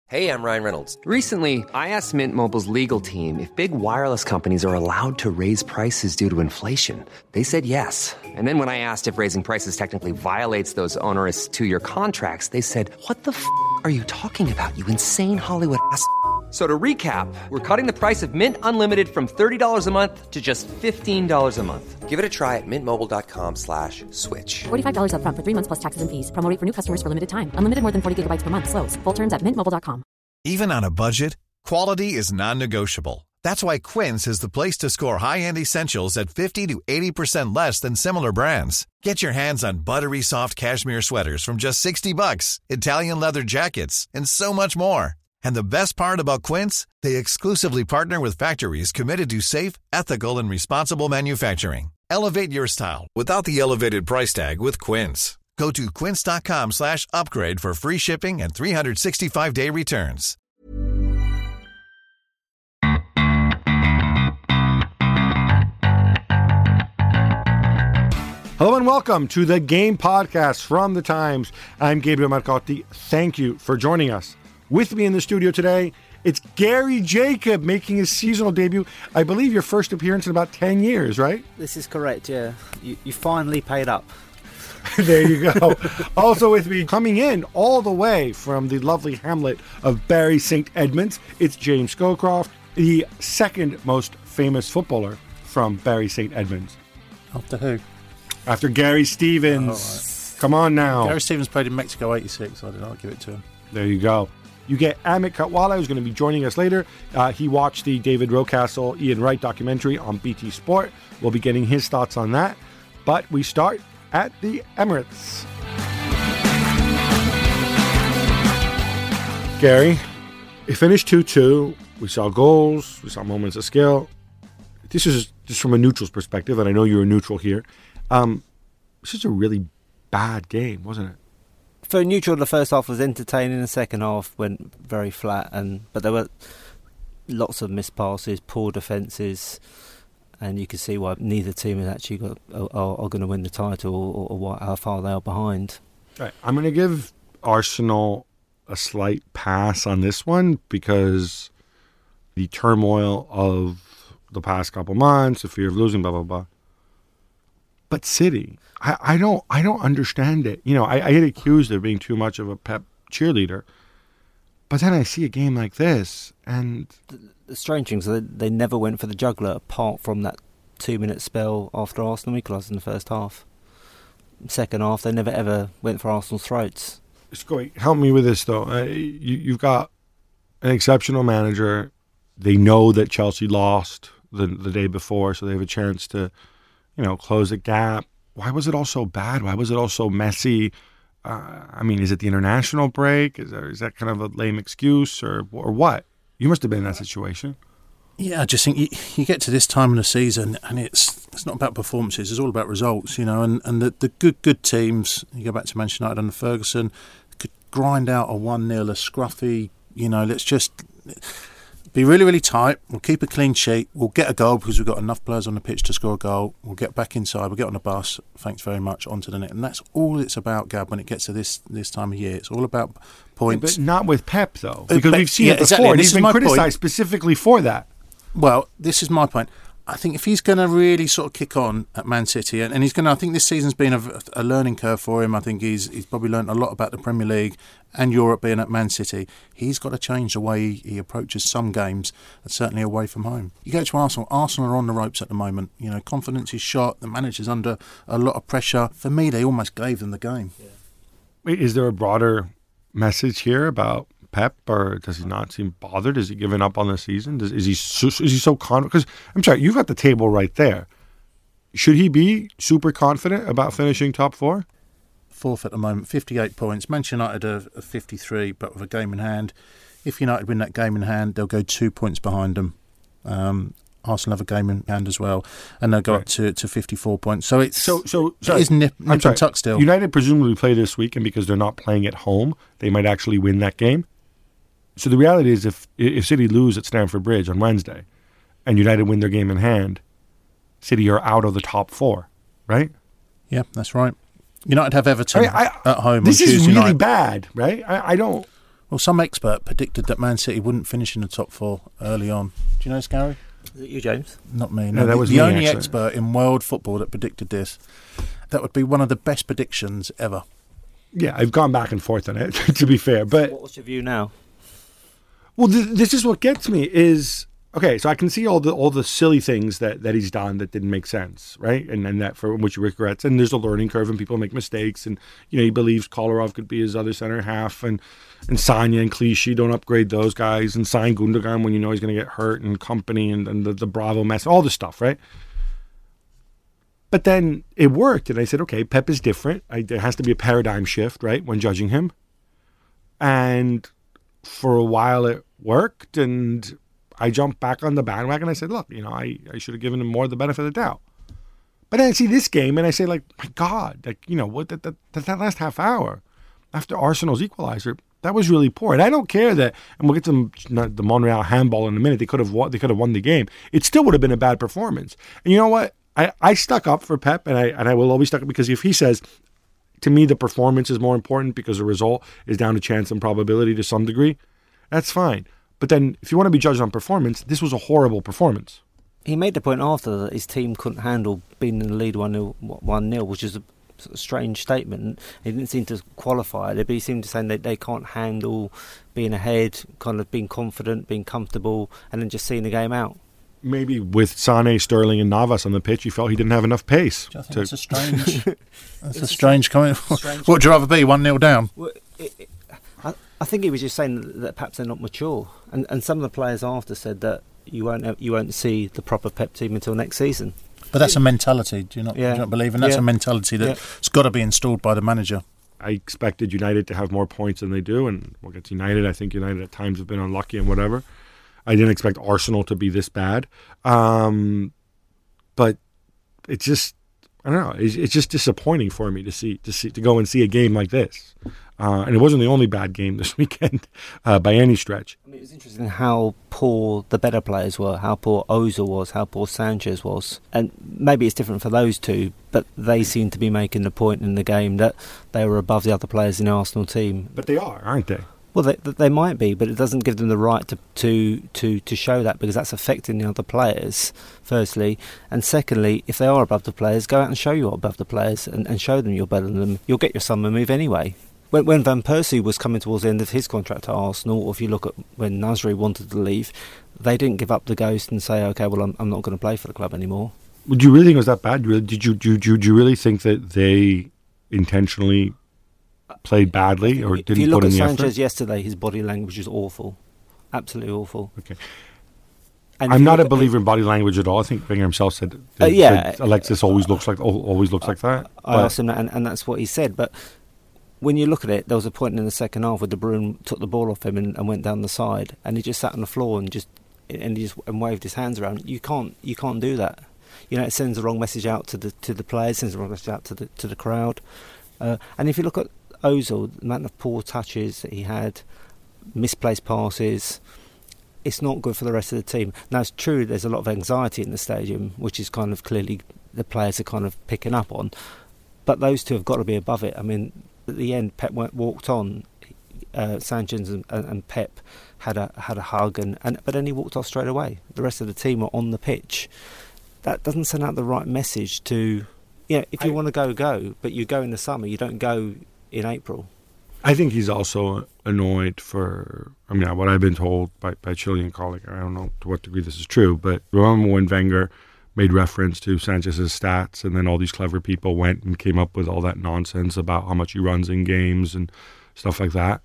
Hey, I'm Ryan Reynolds. Recently, I asked Mint Mobile's legal team if big wireless companies are allowed to raise prices due to inflation. They said yes. And then when I asked if raising prices technically violates those onerous two-year contracts, they said, "What the f*** are you talking about, you insane Hollywood ass?" So to recap, we're cutting the price of Mint Unlimited from $30 a month to just $15 a month. Give it a try at mintmobile.com/switch. $45 up front for 3 months plus taxes and fees. Promo rate for new customers for limited time. Unlimited more than 40 gigabytes per month. Slows full terms at mintmobile.com. Even on a budget, quality is non-negotiable. That's why Quince is the place to score high-end essentials at 50 to 80% less than similar brands. Get your hands on buttery soft cashmere sweaters from just $60, Italian leather jackets, and so much more. And the best part about Quince, they exclusively partner with factories committed to safe, ethical, and responsible manufacturing. Elevate your style without the elevated price tag with Quince. Go to quince.com/upgrade for free shipping and 365-day returns. Hello and welcome to the Game Podcast from The Times. I'm Gabriel Marcotti. Thank you for joining us. With me in the studio today, it's Gary Jacob making his seasonal debut. I believe your first appearance in about 10 years, right? This is correct, yeah. You finally paid up. There you go. Also with me, coming in all the way from the lovely hamlet of Bury St. Edmunds, it's James Scowcroft, the second most famous footballer from Bury St. Edmunds. After who? After Gary Stevens. Oh, right. Come on now. Gary Stevens played in Mexico 86, so I'll give it to him. There you go. You get Amit Katwala, who's going to be joining us later. He watched the David Rocastle, Ian Wright documentary on BT Sport. We'll be getting his thoughts on that. But we start at the Emirates. Gary, it finished 2-2. We saw goals. We saw moments of skill. This is just from a neutral's perspective, and I know you're a neutral here. This is a really bad game, wasn't it? For neutral, the first half was entertaining. The second half went very flat, but there were lots of missed passes, poor defences, and you can see why neither team has actually are going to win the title or how far they are behind. Right. I'm going to give Arsenal a slight pass on this one because the turmoil of the past couple months, the fear of losing, blah, blah, blah. But City, I don't understand it. You know, I get accused of being too much of a Pep cheerleader, but then I see a game like this, and the strange thing is they never went for the juggler apart from that 2-minute spell after Arsenal equalised in the first half. Second half, they never ever went for Arsenal's throats. Help me with this though. You've got an exceptional manager. They know that Chelsea lost the day before, so they have a chance to, close the gap. Why was it all so bad? Why was it all so messy? Is it the international break? Is that kind of a lame excuse or what? You must have been in that situation. Yeah, I just think you get to this time in the season and it's not about performances, it's all about results, and the good teams, you go back to Manchester United under Ferguson, could grind out a 1-0, a scruffy, let's just be really, really tight. We'll keep a clean sheet. We'll get a goal because we've got enough players on the pitch to score a goal. We'll get back inside. We'll get on the bus. Thanks very much. On to the net. And that's all it's about, Gab, when it gets to this time of year. It's all about points. Yeah, but not with Pep, though. Because we've seen it before. Exactly. And he's been criticised specifically for that. Well, this is my point. I think if he's going to really sort of kick on at Man City, and he's going to, I think this season's been a learning curve for him. I think he's probably learned a lot about the Premier League and Europe being at Man City. He's got to change the way he approaches some games, and certainly away from home. You go to Arsenal. Arsenal are on the ropes at the moment. Confidence is shot. The manager's under a lot of pressure. For me, they almost gave them the game. Yeah. Wait, is there a broader message here about Pep, or does he not seem bothered? Has he given up on the season? Is he so confident? Because I'm sorry, you've got the table right there. Should he be super confident about finishing top four? Fourth at the moment, 58 points. Manchester United are 53, but with a game in hand. If United win that game in hand, they'll go 2 points behind them. Arsenal have a game in hand as well, and they'll go up to 54 points. So it is nip and tuck still. United presumably play this week, and because they're not playing at home, they might actually win that game. So the reality is, if City lose at Stamford Bridge on Wednesday, and United win their game in hand, City are out of the top four, right? Yeah, that's right. United have Everton at home. This on Tuesday is really night. bad, right? I don't. Well, some expert predicted that Man City wouldn't finish in the top 4 early on. Do you know this, Gary? Is it you, James? Not me. No, No, that was the me, only actually. expert in world football that predicted this. That would be one of the best predictions ever. Yeah, I've gone back and forth on it, to be fair. But What's your view now? well, this is what gets me is okay. So I can see all the silly things that he's done that didn't make sense, right? And that for which he regrets. And there's a learning curve, and people make mistakes. And he believes Kolarov could be his other center half, and Sanya and Clichy, don't upgrade those guys, and sign Gundogan when you know he's going to get hurt, and company, and the Bravo mess, all this stuff, right? But then it worked, and I said, okay, Pep is different. There has to be a paradigm shift, right, when judging him. And for a while it worked, and I jumped back on the bandwagon. I said, look, I should have given him more the benefit of the doubt. But then I see this game, and I say, like, my God, like, what that last half hour after Arsenal's equalizer, that was really poor. And I don't care that, and we'll get to the Monreal handball in a minute. They could have won the game. It still would have been a bad performance. And you know what? I stuck up for Pep, and I will always stuck up, because if he says, to me, the performance is more important because the result is down to chance and probability to some degree, that's fine. But then if you want to be judged on performance, this was a horrible performance. He made the point after that his team couldn't handle being in the lead 1-0, which is a sort of strange statement. He didn't seem to qualify it, but he seemed to say that they can't handle being ahead, kind of being confident, being comfortable, and then just seeing the game out. Maybe with Sané, Sterling, and Navas on the pitch, he felt he didn't have enough pace. I think that's a strange. That's a strange comment. What would you rather be, 1-0 down? Well, I think he was just saying that perhaps they're not mature, and some of the players after said that you won't see the proper Pep team until next season. But that's a mentality. Do you not believe? And that's a mentality that's got to be installed by the manager. I expected United to have more points than they do, and we'll get to United. I think United at times have been unlucky and whatever. I didn't expect Arsenal to be this bad. But it's just, I don't know, it's just disappointing for me to go and see a game like this. And it wasn't the only bad game this weekend by any stretch. I mean, it was interesting how poor the better players were, how poor Ozil was, how poor Sanchez was. And maybe it's different for those two, but they seem to be making the point in the game that they were above the other players in the Arsenal team. But they are, aren't they? Well, they might be, but it doesn't give them the right to show that, because that's affecting the other players, firstly. And secondly, if they are above the players, go out and show you're above the players and show them you're better than them. You'll get your summer move anyway. When Van Persie was coming towards the end of his contract at Arsenal, or if you look at when Nasri wanted to leave, they didn't give up the ghost and say, OK, well, I'm not going to play for the club anymore. Would you really think it was that bad? Did you really think that they intentionally played badly or didn't put in the effort? If you look at Sanchez yesterday, his body language was awful. Absolutely awful. Okay. And I'm not a believer in body language at all. I think Wenger himself said that Alexis always looks like that. I asked him that, and that's what he said. But when you look at it, there was a point in the second half where De Bruyne took the ball off him and went down the side, and he just sat on the floor and waved his hands around. You can't do that. It sends the wrong message out to the players, sends the wrong message out to the crowd. And if you look at Ozil, the amount of poor touches that he had, misplaced passes, it's not good for the rest of the team. Now, it's true there's a lot of anxiety in the stadium, which is kind of clearly the players are kind of picking up on, but those two have got to be above it. I mean, at the end, Pep walked on, Sanchez and Pep had a hug, but then he walked off straight away. The rest of the team are on the pitch. That doesn't send out the right message to, if you want to go, but you go in the summer, you don't go in April. I think he's also annoyed for, what I've been told by Chilean colleague, I don't know to what degree this is true, but remember when Wenger made reference to Sanchez's stats, and then all these clever people went and came up with all that nonsense about how much he runs in games and stuff like that.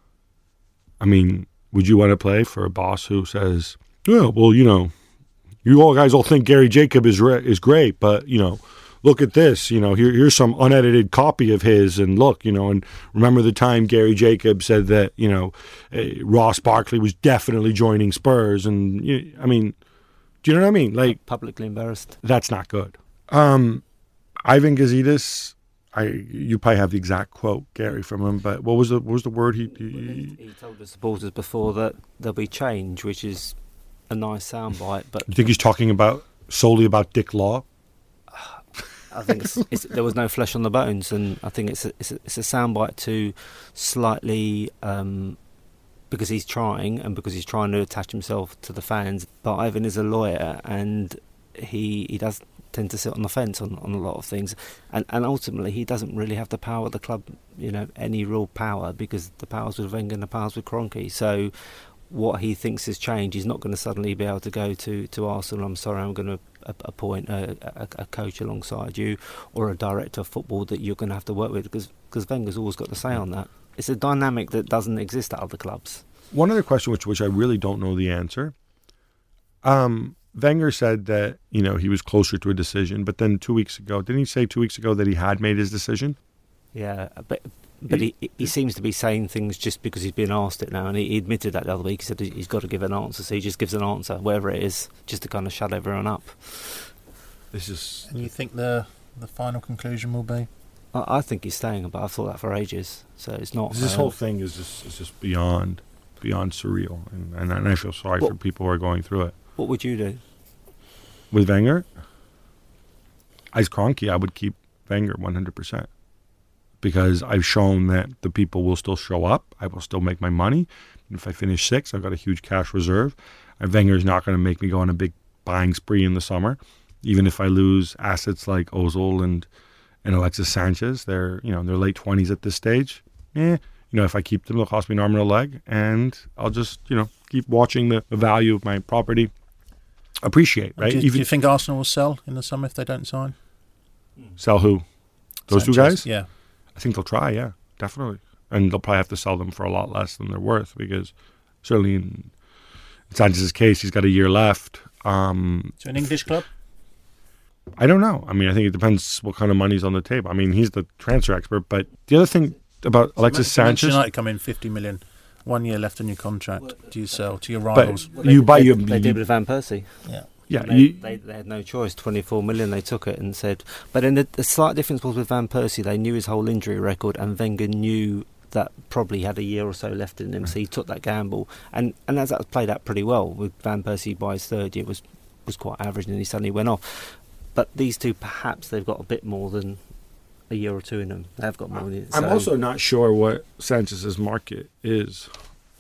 I mean, would you want to play for a boss who says, "Yeah, well, you all guys all think Gary Jacob is great, but look at this, here's some unedited copy of his, and look, and remember the time Gary Jacob said that Ross Barkley was definitely joining Spurs, and do you know what I mean? Like, publicly embarrassed. That's not good. Ivan Gazidis, you probably have the exact quote, Gary, from him, but what was the word he told the supporters before that there'll be change, which is a nice soundbite. But you think he's talking solely about Dick Law? I think there was no flesh on the bones, and I think it's a soundbite to slightly because he's trying and because he's trying to attach himself to the fans. But Ivan is a lawyer, and he does tend to sit on the fence on a lot of things, and ultimately he doesn't really have the power at the club, any real power, because the power's with Wenger and the power's with Kroenke. So what he thinks has changed, he's not going to suddenly be able to go to Arsenal, I'm sorry, I'm going to appoint a coach alongside you or a director of football that you're going to have to work with, because Wenger's always got the say on that. It's a dynamic that doesn't exist at other clubs. One other question, which I really don't know the answer. Wenger said that, he was closer to a decision, but then 2 weeks ago, didn't he say 2 weeks ago that he had made his decision? Yeah, but he seems to be saying things just because he's been asked it now, and he admitted that the other week. He said he's got to give an answer, so he just gives an answer, wherever it is, just to kind of shut everyone up. And you think the final conclusion will be? I think he's staying, but I've thought that for ages, so it's not... This whole thing is just beyond surreal, and I feel sorry for people who are going through it. What would you do? With Wenger? As Kroenke, I would keep Wenger 100%. Because I've shown that the people will still show up. I will still make my money. And if I finish 6th, I've got a huge cash reserve. And Wenger's not going to make me go on a big buying spree in the summer. Even if I lose assets like Ozil and Alexis Sanchez, they're late 20s at this stage. If I keep them, it'll cost me an arm and a leg. And I'll just, keep watching the value of my property appreciate, right? Do you think Arsenal will sell in the summer if they don't sign? Sell who? Those Sanchez, 2 guys? Yeah. I think they'll try, yeah, definitely. And they'll probably have to sell them for a lot less than they're worth, because certainly in Sanchez's case, he's got a year left. So an English club? I don't know. I think it depends what kind of money's on the table. He's the transfer expert. But the other thing about Alexis Sanchez... United come in 50 million, 1 year left on your contract. Do you sell to your rivals? They did with Van Persie. Yeah. Yeah, they had no choice. 24 million, they took it and said. But then the slight difference was with Van Persie. They knew his whole injury record, and Wenger knew that probably had a year or so left in him, so he took that gamble. And as that played out pretty well, with Van Persie by his 3rd year was quite average, and then he suddenly went off. But these two, perhaps they've got a bit more than a year or two in them. They've got more than it. I'm also not sure what Sanchez's market is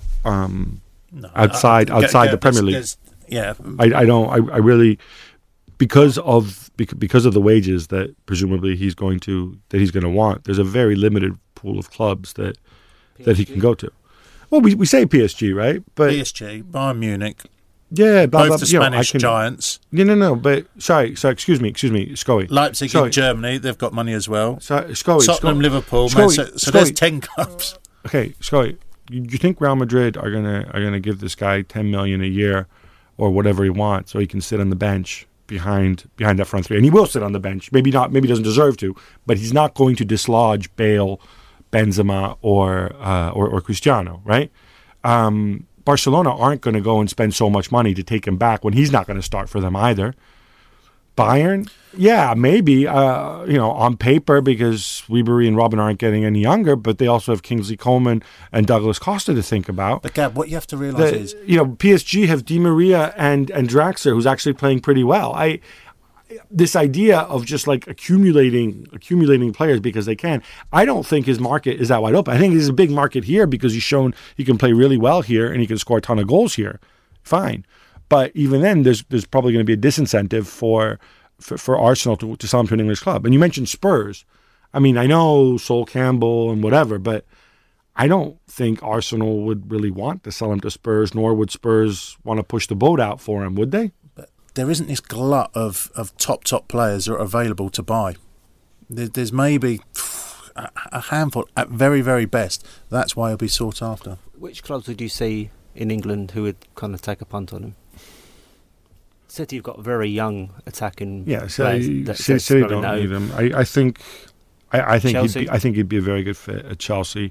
outside the Premier League. Yeah, I don't. I really, because of the wages that presumably he's going to want. There's a very limited pool of clubs that he can go to. Well, we say PSG, right? But PSG, Bayern Munich. Yeah, both the Spanish giants. No. But sorry. Excuse me, Scully. Leipzig in Germany, they've got money as well. Scully, Tottenham, Liverpool. So there's 10 clubs. Okay, Scully, you think Real Madrid are gonna give this guy 10 million a year or whatever he wants, so he can sit on the bench behind that front three? And he will sit on the bench. Maybe not. Maybe he doesn't deserve to, but he's not going to dislodge Bale, Benzema, or Cristiano, right? Barcelona aren't going to go and spend so much money to take him back when he's not going to start for them either. Bayern, yeah, maybe, on paper, because Ribery and Robben aren't getting any younger, but they also have Kingsley Coman and Douglas Costa to think about. But Gab, what you have to realise is... PSG have Di Maria and Draxler, who's actually playing pretty well. This idea of just like accumulating players because they can, I don't think his market is that wide open. I think there's a big market here because he's shown he can play really well here and he can score a ton of goals here. Fine. But even then, there's probably going to be a disincentive for Arsenal to sell him to an English club. And you mentioned Spurs. I know Sol Campbell and whatever, but I don't think Arsenal would really want to sell him to Spurs, nor would Spurs want to push the boat out for him, would they? But there isn't this glut of top players that are available to buy. There's maybe a handful at very, very best. That's why he'll be sought after. Which clubs would you see in England who would kind of take a punt on him? City have got very young attacking players. City don't need him. I think he'd be a very good fit at Chelsea.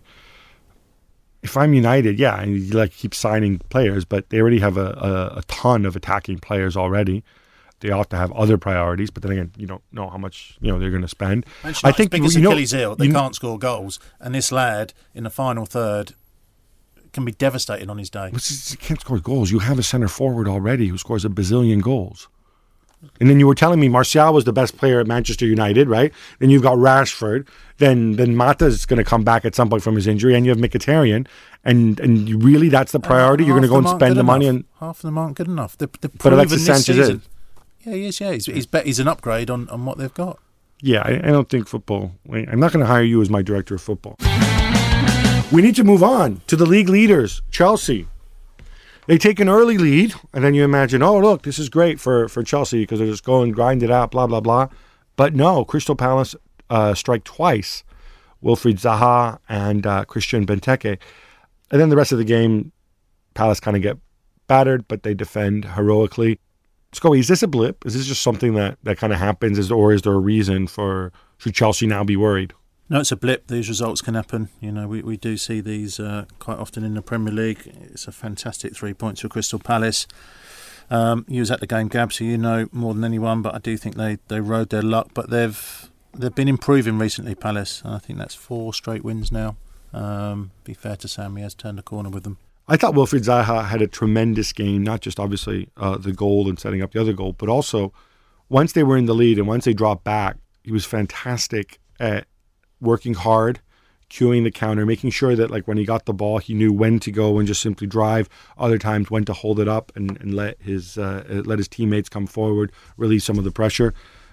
If I'm United, yeah, and you keep signing players, but they already have a ton of attacking players already. They ought to have other priorities, but then again, you don't know how much they're going to spend. I think because Achilles heel, they can't score goals, and this lad in the final third can be devastating on his day. He can't score goals. You have a centre forward already who scores a bazillion goals. And then you were telling me Martial was the best player at Manchester United, right? Then you've got Rashford. Then Mata's going to come back at some point from his injury, and you have Mkhitaryan. And you really, that's the priority? You're going to go and spend the money on... Half of them aren't good enough. But Alexis Sanchez is. Yeah, he is, yeah. He's an upgrade on what they've got. Yeah, I don't think football... I'm not going to hire you as my director of football. We need to move on to the league leaders, Chelsea. They take an early lead, and then you imagine, oh, look, this is great for Chelsea because they're just going, grind it out, blah, blah, blah. But no, Crystal Palace strike twice, Wilfried Zaha and Christian Benteke. And then the rest of the game, Palace kind of get battered, but they defend heroically. Scully, is this a blip? Is this just something that kind of happens, or is there a reason should Chelsea now be worried? No, it's a blip. These results can happen. You know, we do see these quite often in the Premier League. It's a fantastic 3 points for Crystal Palace. You was at the game, Gab, so you know more than anyone, but I do think they rode their luck. But they've been improving recently, Palace. And I think that's 4 straight wins now. Be fair to Sam, he has turned the corner with them. I thought Wilfried Zaha had a tremendous game, not just obviously the goal and setting up the other goal, but also once they were in the lead and once they dropped back, he was fantastic at working hard, cueing the counter, making sure that like when he got the ball, he knew when to go and just simply drive. Other times when to hold it up and let his teammates come forward, relieve some of the pressure.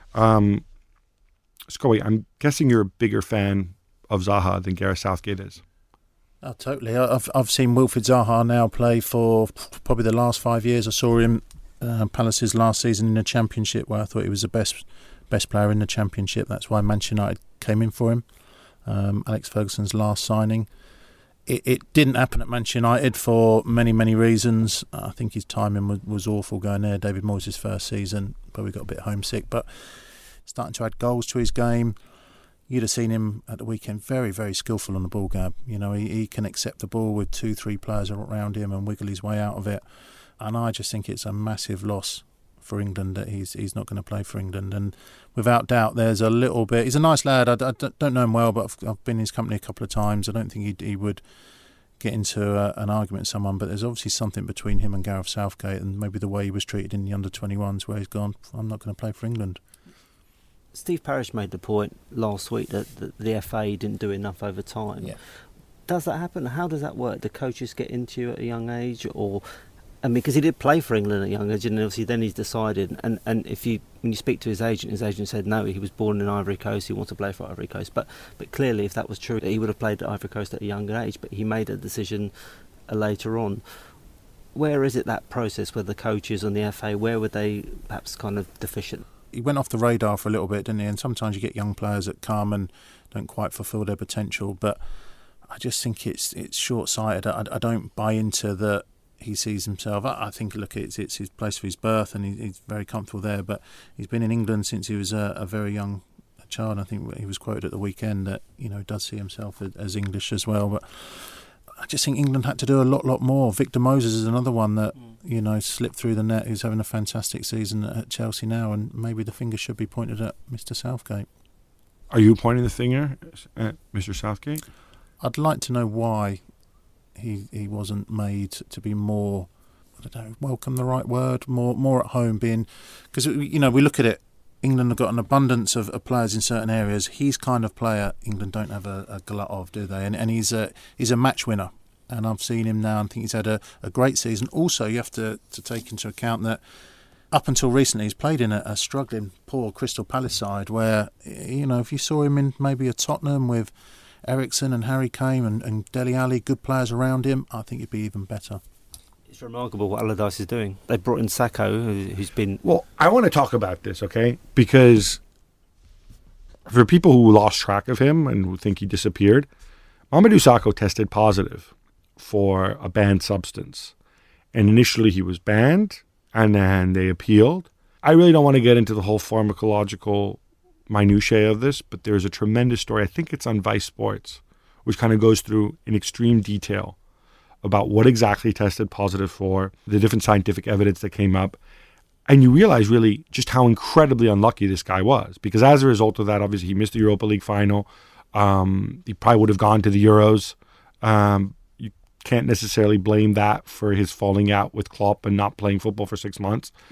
Scully, I'm guessing you're a bigger fan of Zaha than Gareth Southgate is. Oh, totally. I've seen Wilfried Zaha now play for probably the last 5 years. I saw him Palace's last season in the Championship, where I thought he was the best player in the Championship. That's why Manchester United came in for him. Alex Ferguson's last signing. It didn't happen at Manchester United for many, many reasons. I think his timing was awful going there. David Moyes' first season, but we got a bit homesick. But starting to add goals to his game. You'd have seen him at the weekend very, very skillful on the ball, Gab. You know, he can accept the ball with 2-3 players around him and wiggle his way out of it. And I just think it's a massive loss for England that he's not going to play for England. And without doubt, there's a little bit... He's a nice lad. I don't know him well, but I've been in his company a couple of times. I don't think he would get into an argument with someone, but there's obviously something between him and Gareth Southgate and maybe the way he was treated in the under-21s where he's gone, I'm not going to play for England. Steve Parish made the point last week that the FA didn't do enough over time. Yeah. Does that happen? How does that work? Do coaches get into you at a young age, or because he did play for England at a young age, and obviously then he's decided. And when you speak to his agent said no, he was born in Ivory Coast, he wants to play for Ivory Coast. But clearly, if that was true, he would have played at Ivory Coast at a younger age. But he made a decision later on. Where is it, that process where the coaches and the FA, where were they perhaps kind of deficient? He went off the radar for a little bit, didn't he? And sometimes you get young players that come and don't quite fulfil their potential. But I just think it's short-sighted. I don't buy into that he sees himself. I think, look, it's his place for his birth, and he's very comfortable there. But he's been in England since he was a very young child. I think he was quoted at the weekend that he does see himself as English as well. But I just think England had to do a lot more. Victor Moses is another one that slipped through the net, who's having a fantastic season at Chelsea now, and maybe the finger should be pointed at Mr. Southgate. Are you pointing the finger at Mr. Southgate? I'd like to know why he wasn't made to be more, I don't know, welcome the right word, more at home, being, because we look at it, England have got an abundance of players in certain areas. He's kind of player England don't have a glut of, do they? And he's a match winner. And I've seen him now and think he's had a great season. Also, you have to take into account that up until recently he's played in a struggling, poor Crystal Palace side where, if you saw him in maybe a Tottenham with Eriksen and Harry Kane and Dele Alli, good players around him, I think he'd be even better. It's remarkable what Allardyce is doing. They brought in Sakho, who's been... Well, I want to talk about this, okay? Because for people who lost track of him and who think he disappeared, Mamadou Sakho tested positive for a banned substance. And initially he was banned, and then they appealed. I really don't want to get into the whole pharmacological minutiae of this, but there's a tremendous story. I think it's on Vice Sports, which kind of goes through in extreme detail about what exactly tested positive for, the different scientific evidence that came up. And you realize really just how incredibly unlucky this guy was. Because as a result of that, obviously he missed the Europa League final. He probably would have gone to the Euros. You can't necessarily blame that for his falling out with Klopp and not playing football for 6 months.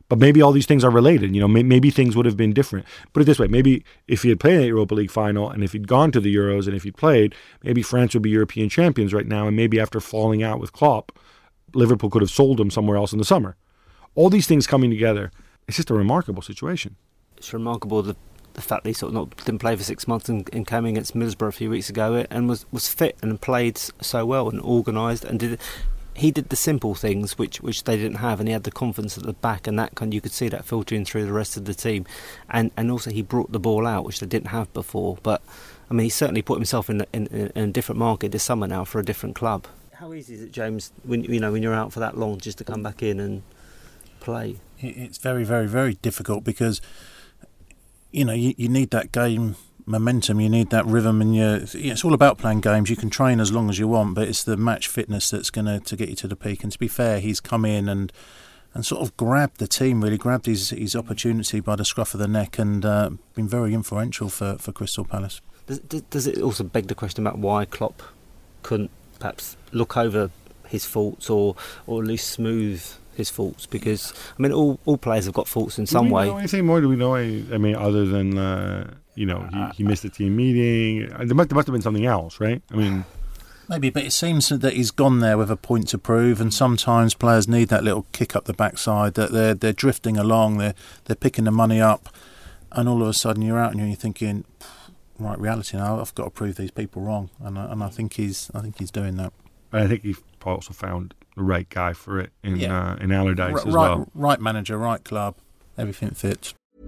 But maybe all these things are related. Maybe things would have been different. Put it this way, maybe if he had played in the Europa League final and if he'd gone to the Euros and if he'd played, maybe France would be European champions right now, and maybe after falling out with Klopp, Liverpool could have sold him somewhere else in the summer. All these things coming together, it's just a remarkable situation. It's remarkable the fact that he sort of didn't play for 6 months and came against Middlesbrough a few weeks ago and was fit and played so well and organised and he did the simple things which they didn't have, and he had the confidence at the back, and you could see that filtering through the rest of the team, and also he brought the ball out, which they didn't have before. But I mean, he certainly put himself in a different market this summer now for a different club. How easy is it, James, when you're out for that long, just to come back in and play? It's very, very, very difficult because you need that game momentum, you need that rhythm, and it's all about playing games. You can train as long as you want, but it's the match fitness that's going to get you to the peak. And to be fair, he's come in and sort of grabbed the team, really grabbed his opportunity by the scruff of the neck, and been very influential for Crystal Palace. Does it also beg the question about why Klopp couldn't perhaps look over his faults or at least smooth his faults? Because I mean, all players have got faults in some way. Do we know anything more? Do we know? I mean, other than he missed a team meeting. There must have been something else, right? I mean, maybe, but it seems that he's gone there with a point to prove, and sometimes players need that little kick up the backside. That they're drifting along, they're picking the money up, and all of a sudden you're out and you're thinking, right, reality now. I've got to prove these people wrong, and I think he's doing that. I think he also found the right guy for it in Allardyce as well. Right manager, right club, everything fits.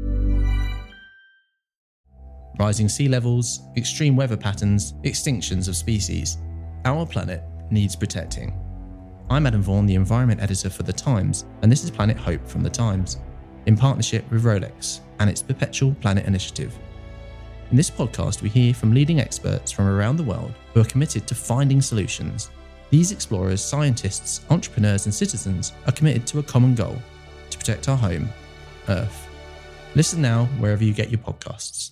Rising sea levels, extreme weather patterns, extinctions of species. Our planet needs protecting. I'm Adam Vaughan, the Environment Editor for The Times, and this is Planet Hope from The Times, in partnership with Rolex and its Perpetual Planet Initiative. In this podcast, we hear from leading experts from around the world who are committed to finding solutions. These explorers, scientists, entrepreneurs, and citizens are committed to a common goal: to protect our home, Earth. Listen now wherever you get your podcasts.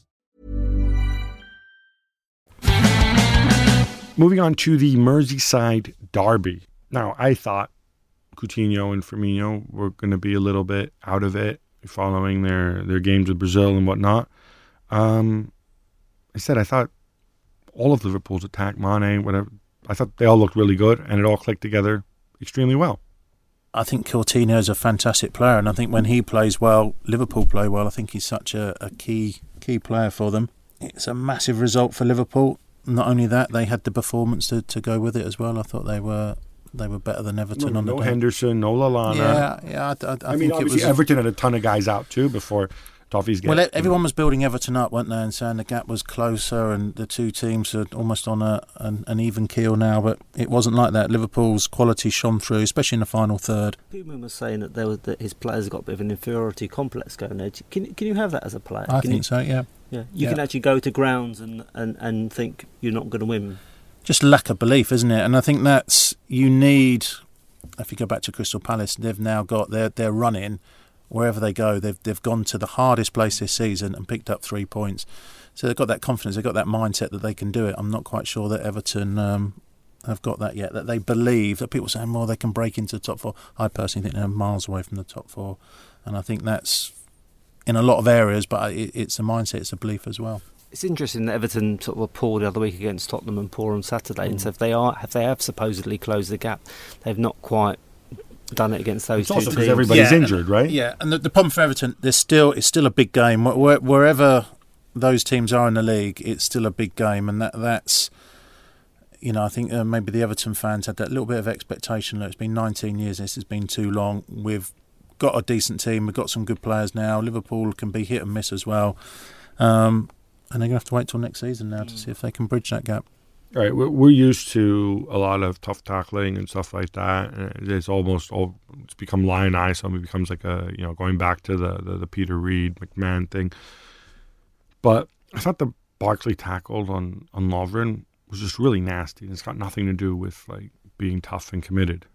Moving on to the Merseyside derby. Now, I thought Coutinho and Firmino were going to be a little bit out of it following their games with Brazil and whatnot. I thought all of Liverpool's attack, Mane, whatever, I thought they all looked really good and it all clicked together extremely well. I think Coutinho is a fantastic player, and I think when he plays well, Liverpool play well. I think he's such a key player for them. It's a massive result for Liverpool. Not only that, they had the performance to go with it as well. I thought they were better than Everton on the day. No Henderson, no Lallana. Yeah. I mean, obviously Everton had a ton of guys out too before Toffee's game. Well, everyone was building Everton up, weren't they, and saying the gap was closer and the two teams are almost on an even keel now, but it wasn't like that. Liverpool's quality shone through, especially in the final third. Koeman was saying that his players got a bit of an inferiority complex going there. Can you have that as a player? I think so, yeah. Yeah, you can actually go to grounds and think you're not going to win. Just lack of belief, isn't it? And I think that's, you need, if you go back to Crystal Palace, they've now got their running. Wherever they go, they've gone to the hardest place this season and picked up 3 points. So they've got that confidence, they've got that mindset that they can do it. I'm not quite sure that Everton have got that yet, that they believe, that people are saying, well, they can break into the top four. I personally think they're miles away from the top four. And I think that's in a lot of areas, but it's a mindset, it's a belief as well. It's interesting that Everton sort of were poor the other week against Tottenham and poor on Saturday. And so if they have supposedly closed the gap, they've not quite done it against those two teams. Because everybody's injured, right? Yeah, and the problem for Everton, it's still a big game. Wherever those teams are in the league, it's still a big game, and that's, I think maybe the Everton fans had that little bit of expectation. Look, it's been 19 years, this has been too long. We've got a decent team, we've got some good players now. Liverpool can be hit and miss as well, and they're going to have to wait till next season now to see if they can bridge that gap. All right, we're used to a lot of tough tackling and stuff like that. It's become lionized, so it becomes like going back to the Peter Reid, McMahon thing. But I thought the Barkley tackle on Lovren was just really nasty. It's got nothing to do with like being tough and committed.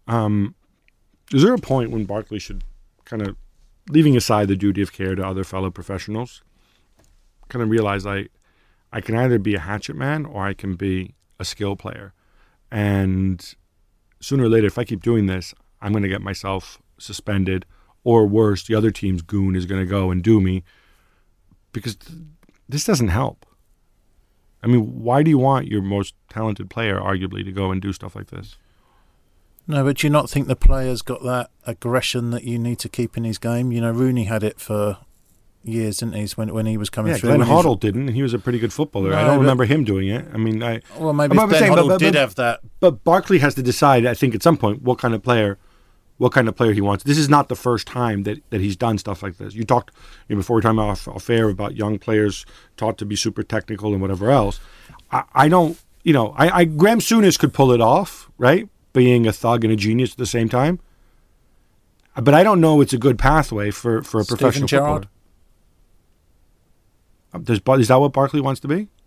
Is there a point when Barkley should kind of, leaving aside the duty of care to other fellow professionals, kind of realize I can either be a hatchet man or I can be a skill player. And sooner or later, if I keep doing this, I'm going to get myself suspended or worse, the other team's goon is going to go and do me, because this doesn't help. I mean, why do you want your most talented player, arguably, to go and do stuff like this? No, but do you not think the player's got that aggression that you need to keep in his game? You know, Rooney had it for years, didn't he, when he was coming through? Glenn Hoddle didn't, and he was a pretty good footballer. No, I don't remember him doing it. I mean, well, maybe Glenn Hoddle did have that. But Barkley has to decide, I think, at some point, what kind of player he wants. This is not the first time that he's done stuff like this. You talked before we were talking off air about young players taught to be super technical and whatever else. I don't, Graham Souness could pull it off, right? Being a thug and a genius at the same time. But I don't know it's a good pathway for a professional footballer. Is that what Barkley wants to be?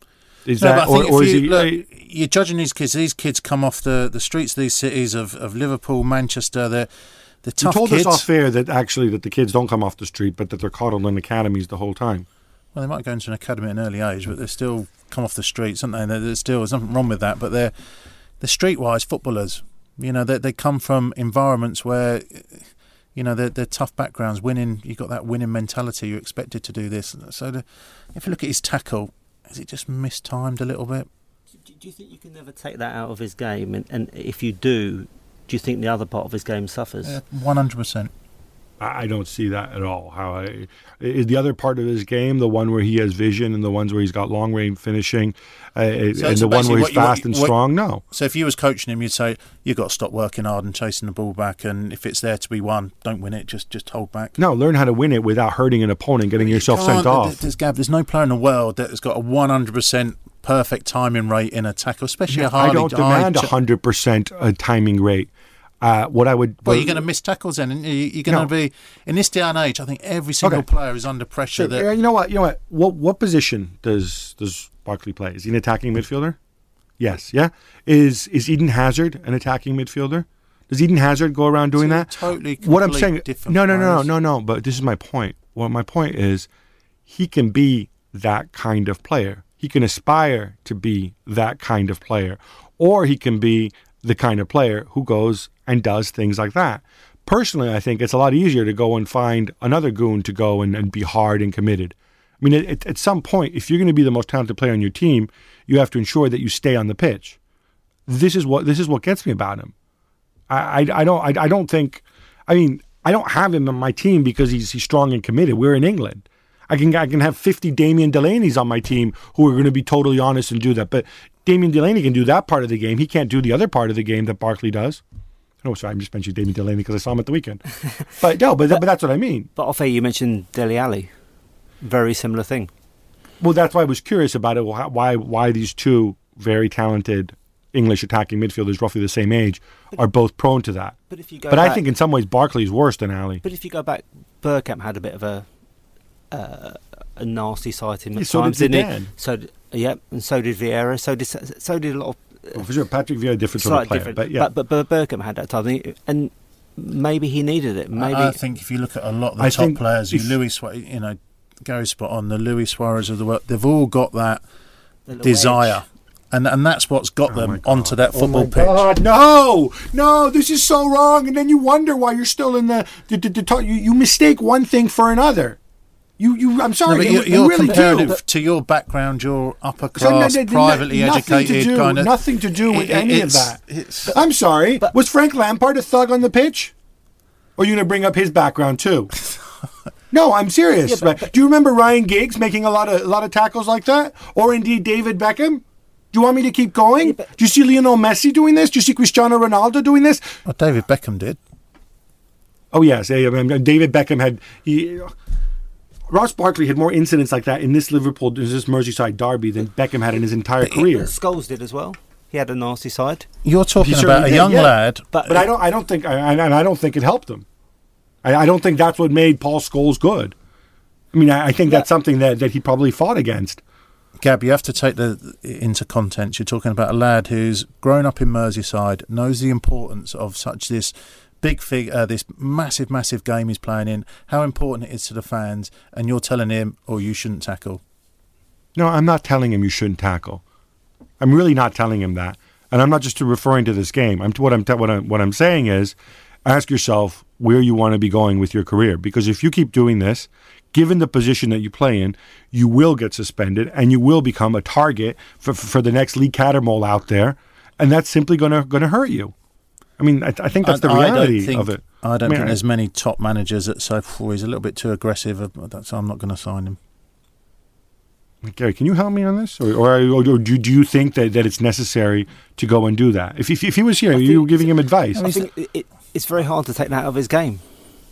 You're judging these kids. These kids come off the streets of these cities of Liverpool, Manchester. They're tough kids. You told us off air that the kids don't come off the street, but that they're coddled in academies the whole time. Well, they might go into an academy at an early age, but they still come off the streets, aren't they? There's nothing wrong with that, but they're streetwise footballers. You know, they come from environments where, they're tough backgrounds. Winning, you've got that winning mentality. You're expected to do this. So, if you look at his tackle, is it just mistimed a little bit? Do you think you can never take that out of his game? And if you do you think the other part of his game suffers? 100%. I don't see that at all. Is the other part of his game the one where he has vision and the ones where he's got long range finishing and the one where he's fast and strong? No. So if you was coaching him, you'd say you've got to stop working hard and chasing the ball back, and if it's there to be won, don't win it. Just hold back. No, learn how to win it without hurting an opponent, getting yourself sent off. There's no player in the world that has got a 100% perfect timing rate in a tackle, especially a hard. I don't demand 100% timing rate. What I would. Well, you're going to miss tackles then. You're going to be in this day and age. I think every single player is under pressure. So, you know what? What position does Barkley play? Is he an attacking midfielder? Yes. Yeah. Is Eden Hazard an attacking midfielder? Does Eden Hazard go around doing that? Totally. What I'm saying. No. But this is my point. Well, my point is, he can be that kind of player. He can aspire to be that kind of player, or he can be the kind of player who goes and does things like that. Personally, I think it's a lot easier to go and find another goon to go and be hard and committed. I mean, at some point, if you're going to be the most talented player on your team, you have to ensure that you stay on the pitch. This is what gets me about him. I don't have him on my team because he's strong and committed. We're in England. I can have 50 Damien Delaney's on my team who are going to be totally honest and do that. But Damien Delaney can do that part of the game. He can't do the other part of the game that Barkley does. Oh, sorry, I'm just mentioning Damien Delaney because I saw him at the weekend. But that's what I mean. But off air, you mentioned Dele Alli. Very similar thing. Well, that's why I was curious about it. Why these two very talented English attacking midfielders, roughly the same age, are both prone to that. But if you go back, I think in some ways Barkley's worse than Alli. But if you go back, Bergkamp had a bit of a nasty side to him at so times, did didn't he? And so did Vieira. So did a lot of. Well, for sure, Patrick Vieira, different sort of player, but yeah. But Bergkamp had that time, and maybe he needed it. Maybe I think if you look at a lot of the top players, Gary spot on, the Luis Suarez of the world, they've all got that desire. And that's what's got them onto that football pitch. God, no, this is so wrong. And then you wonder why you're still in the you mistake one thing for another. I'm sorry, you're really comparative to your background. You're upper class, privately educated, kind of. Nothing to do with any of that. I'm sorry. Was Frank Lampard a thug on the pitch? Or are you going to bring up his background too? No, I'm serious. Do you remember Ryan Giggs making a lot of tackles like that, or indeed David Beckham? Do you want me to keep going? Do you see Lionel Messi doing this? Do you see Cristiano Ronaldo doing this? Well, David Beckham did. Oh yes, David Beckham had Ross Barkley had more incidents like that in this Merseyside derby than Beckham had in his entire career. Scholes did as well. He had a nasty side. You're talking about a young lad, but I don't think it helped him. I don't think that's what made Paul Scholes good. I mean, I think that's something that he probably fought against. Gab, you have to take into context. You're talking about a lad who's grown up in Merseyside, knows the importance of this big figure, this massive game he's playing in, how important it is to the fans, and you're telling him, you shouldn't tackle. No, I'm not telling him you shouldn't tackle. I'm really not telling him that, and I'm not just referring to this game. What I'm saying is, ask yourself, where you want to be going with your career. Because if you keep doing this, given the position that you play in, you will get suspended and you will become a target for the next Lee Cattermole out there, and that's simply going to hurt you. I mean, I think that's the reality of it. I don't think there's many top managers that say, he's a little bit too aggressive, so I'm not going to sign him. Gary, can you help me on this? Or do you think that it's necessary to go and do that? If he was here, you were giving him advice. I think it's very hard to take that out of his game.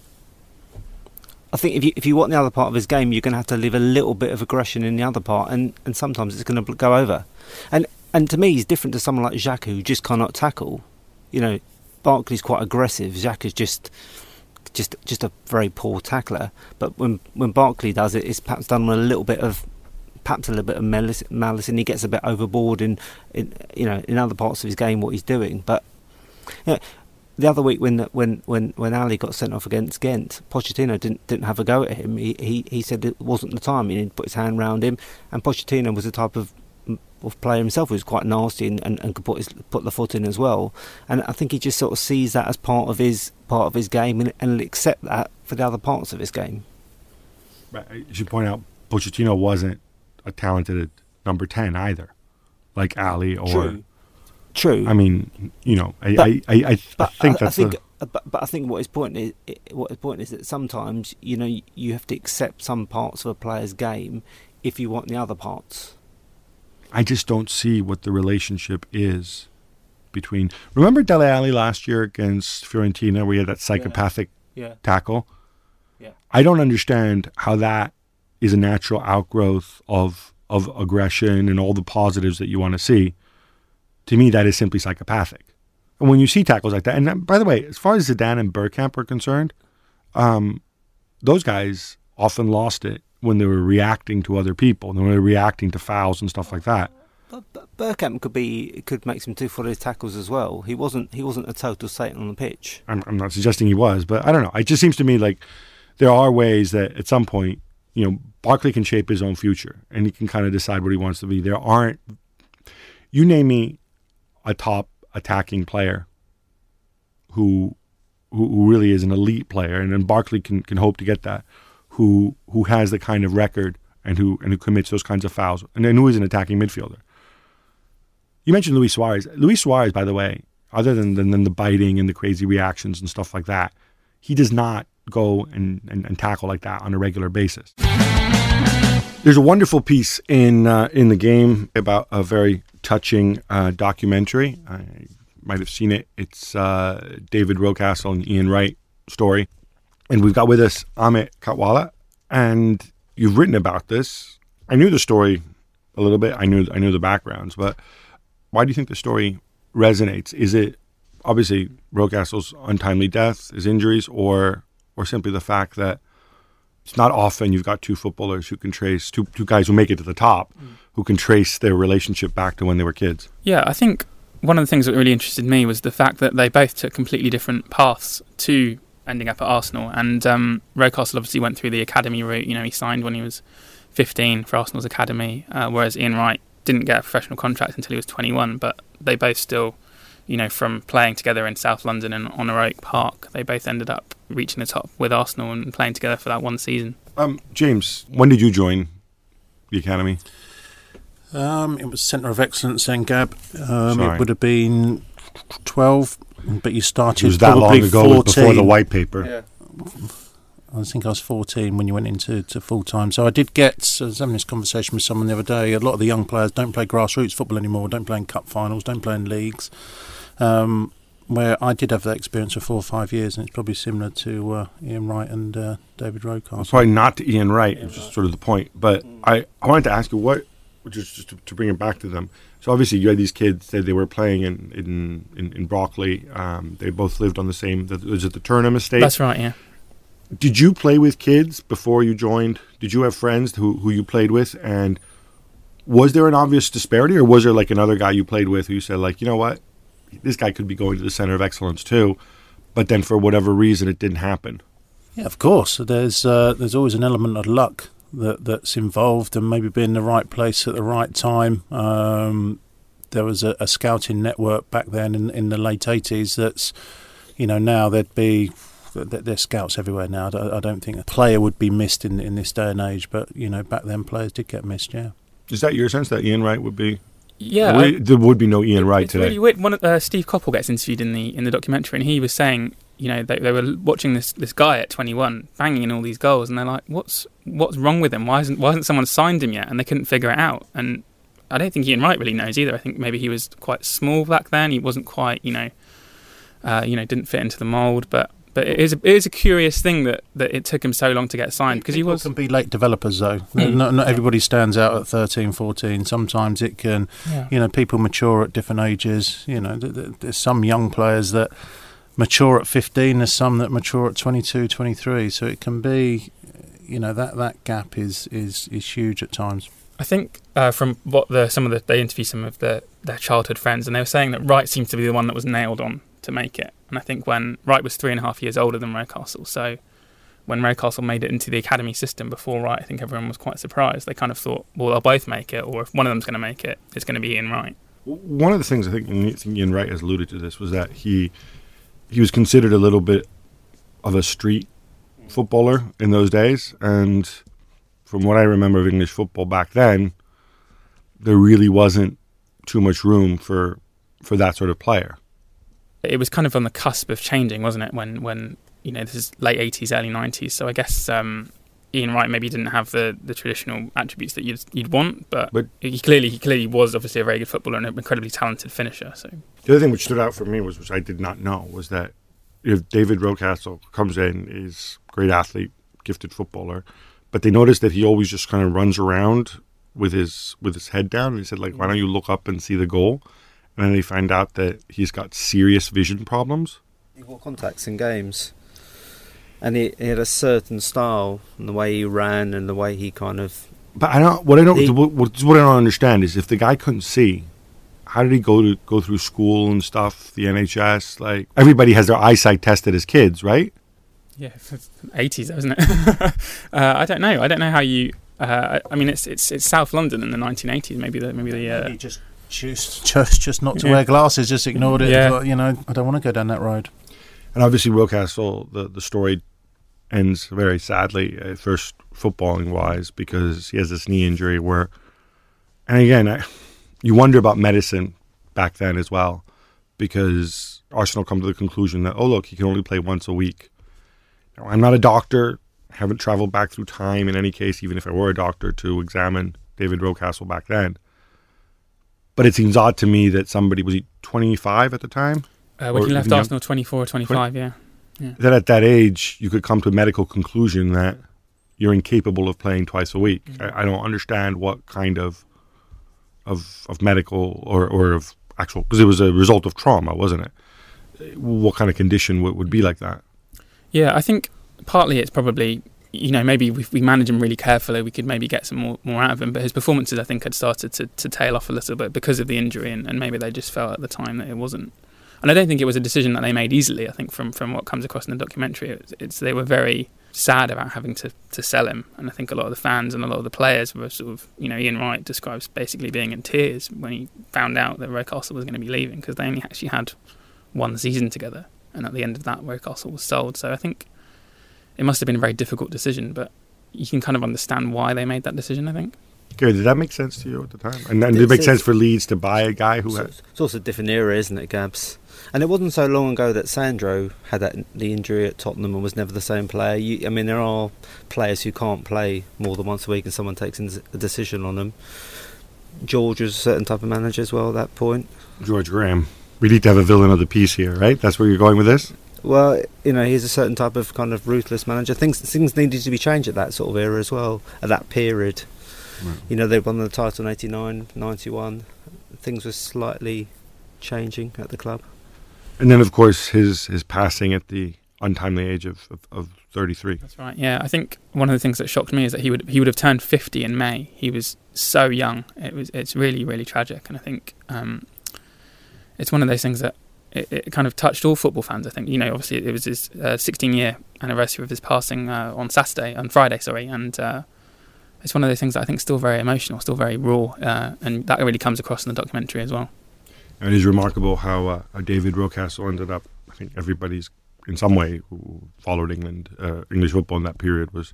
I think if you want the other part of his game, you're going to have to leave a little bit of aggression in the other part, and sometimes it's going to go over. And to me, he's different to someone like Xhaka, who just cannot tackle. You know, Barkley's quite aggressive. Xhaka's just a very poor tackler. But when Barkley does it, it's perhaps done with a little bit of malice, and he gets a bit overboard in other parts of his game what he's doing. But you know, the other week when Ali got sent off against Ghent, Pochettino didn't have a go at him. He said it wasn't the time. He put his hand round him, and Pochettino was the type of player himself who was quite nasty and could put the foot in as well. And I think he just sort of sees that as part of his game and will accept that for the other parts of his game. Right. You should point out Pochettino wasn't a talented number 10 either, like Ali or. True. I mean, you know, I think what his point is that sometimes, you know, you have to accept some parts of a player's game if you want the other parts. I just don't see what the relationship is between. Remember Dele Alli last year against Fiorentina, where he had that psychopathic tackle? Yeah. I don't understand how that is a natural outgrowth of aggression and all the positives that you want to see. To me, that is simply psychopathic. And when you see tackles like that, and by the way, as far as Zidane and Bergkamp are concerned, those guys often lost it when they were reacting to other people, and when they were reacting to fouls and stuff like that. But Bergkamp could make some two-footed tackles as well. He wasn't a total Satan on the pitch. I'm not suggesting he was, but I don't know. It just seems to me like there are ways that at some point, you know, Barkley can shape his own future, and he can kind of decide what he wants to be. There aren't. You name me a top attacking player who really is an elite player, and then Barkley can hope to get that. Who has the kind of record and who commits those kinds of fouls, and then who is an attacking midfielder. You mentioned Luis Suarez. Luis Suarez, by the way, other than the biting and the crazy reactions and stuff like that, he does not go and tackle like that on a regular basis. There's a wonderful piece in the game about a very touching documentary. I might have seen it. It's David Rocastle and Ian Wright story. And we've got with us Amit Katwala, and you've written about this. I knew the story a little bit. I knew the backgrounds, but why do you think the story resonates? Is it obviously Rocastle's untimely death, his injuries, or simply the fact that it's not often you've got two footballers who can trace, two guys who make it to the top, who can trace their relationship back to when they were kids? Yeah, I think one of the things that really interested me was the fact that they both took completely different paths to ending up at Arsenal. And Rocastle obviously went through the academy route. You know, he signed when he was 15 for Arsenal's academy, whereas Ian Wright didn't get a professional contract until he was 21. But they both still, you know, from playing together in South London and Honor Oak Park, they both ended up reaching the top with Arsenal and playing together for that one season. James, when did you join the academy? It was Centre of Excellence then, Gab. It would have been 12. But you started. It was that long ago, 14. Before the white paper. Yeah. I think I was 14 when you went into full time. So I did get. I was having this conversation with someone the other day. A lot of the young players don't play grassroots football anymore. Don't play in cup finals. Don't play in leagues. Where I did have that experience for 4 or 5 years, and it's probably similar to Ian Wright and David Rocastle. Probably not to Ian Wright. It was just sort of the point. But I wanted to ask you just to bring it back to them. So obviously you had these kids that they were playing in Brockley. They both lived on the same. Was it the Turnham estate? That's right. Yeah. Did you play with kids before you joined? Did you have friends who you played with? And was there an obvious disparity, or was there like another guy you played with who you said, like, you know what, this guy could be going to the Centre of Excellence too, but then for whatever reason it didn't happen? Yeah, of course. There's always an element of luck that's involved, and maybe being in the right place at the right time. There was a scouting network back then in the late 80s that's, you know, now there's There's scouts everywhere now. I don't think a player would be missed in this day and age, but back then players did get missed. Yeah. Is that your sense that Ian Wright would be? Yeah, there would be no Ian Wright it's today. Really weird. Steve Coppell gets interviewed in the documentary, and he was saying, they were watching this guy at 21 banging in all these goals, and they're like, what's wrong with him? Why hasn't someone signed him yet? And they couldn't figure it out. And I don't think Ian Wright really knows either. I think maybe he was quite small back then. He wasn't quite, didn't fit into the mould. But it is a curious thing that it took him so long to get signed, because he can be late developers though. Not everybody stands out at 13, 14. Sometimes it can, people mature at different ages. There's some young players that mature at 15. There's some that mature at 22, 23. So it can be, that gap is huge at times. I think from what they interviewed some of their childhood friends, and they were saying that Wright seemed to be the one that was nailed on to make it. And I think when Wright was 3.5 years older than Rocastle, so when Rocastle made it into the academy system before Wright, I think everyone was quite surprised. They kind of thought, well, they'll both make it, or if one of them's going to make it, it's going to be Ian Wright. One of the things I think Ian Wright has alluded to this was that he was considered a little bit of a street footballer in those days, and from what I remember of English football back then, there really wasn't too much room for that sort of player. It was kind of on the cusp of changing, wasn't it? When this is late 80s, early 90s. So I guess Ian Wright maybe didn't have the traditional attributes that you'd want, but he clearly was obviously a very good footballer and an incredibly talented finisher. So the other thing which stood out for me which I did not know, was that if David Rocastle comes in, is a great athlete, gifted footballer, but they noticed that he always just kind of runs around with his head down. And he said, why don't you look up and see the goal? And then they find out that he's got serious vision problems. He wore contacts in games. And he had a certain style, and the way he ran and the way he kind of... But what I don't understand is, if the guy couldn't see, how did he go through school and stuff, the NHS? Everybody has their eyesight tested as kids, right? Yeah, it's 80s, isn't it? I don't know. I don't know how you... it's South London in the 1980s. Maybe the he just chose not to wear glasses. Just ignored it. Yeah. Thought, I don't want to go down that road. And obviously, Rocastle, the story ends very sadly, first footballing wise, because he has this knee injury where, and again, you wonder about medicine back then as well, because Arsenal come to the conclusion that, he can only play once a week. I'm not a doctor, haven't travelled back through time in any case, even if I were a doctor, to examine David Rocastle back then. But it seems odd to me that somebody, was he 25 at the time? When he left Arsenal, 24 or 25, yeah. That at that age, you could come to a medical conclusion that you're incapable of playing twice a week. I don't understand what kind of medical or of actual, because it was a result of trauma, wasn't it? What kind of condition would be like that? Yeah, I think partly it's probably, maybe if we manage him really carefully, we could maybe get some more out of him. But his performances, I think, had started to tail off a little bit because of the injury, and maybe they just felt at the time that it wasn't. And I don't think it was a decision that they made easily. I think from what comes across in the documentary, they were very sad about having to sell him. And I think a lot of the fans and a lot of the players were sort of, Ian Wright describes basically being in tears when he found out that Rocastle was going to be leaving, because they only actually had one season together. And at the end of that, Rocastle was sold. So I think it must have been a very difficult decision, but you can kind of understand why they made that decision, I think. Gary, did that make sense to you at the time? And did it make sense for Leeds to buy a guy who had... It's also a different era, isn't it, Gabs? And it wasn't so long ago that Sandro had the injury at Tottenham and was never the same player. There are players who can't play more than once a week and someone takes a decision on them. George was a certain type of manager as well at that point. George Graham. We need to have a villain of the piece here, right? That's where you're going with this? Well, he's a certain type of kind of ruthless manager. Things needed to be changed at that sort of era as well, at that period. Right. They won the title in 89, 91. Things were slightly changing at the club. And then, of course, his passing at the untimely age of 33. That's right, yeah. I think one of the things that shocked me is that he would have turned 50 in May. He was so young. It's really, really tragic. And I think it's one of those things that it kind of touched all football fans, I think. Obviously it was his 16-year anniversary of his passing on Friday, and it's one of those things that I think is still very emotional, still very raw, and that really comes across in the documentary as well. And it is remarkable how David Rocastle ended up, I think everybody's in some way, who followed England, English football in that period, was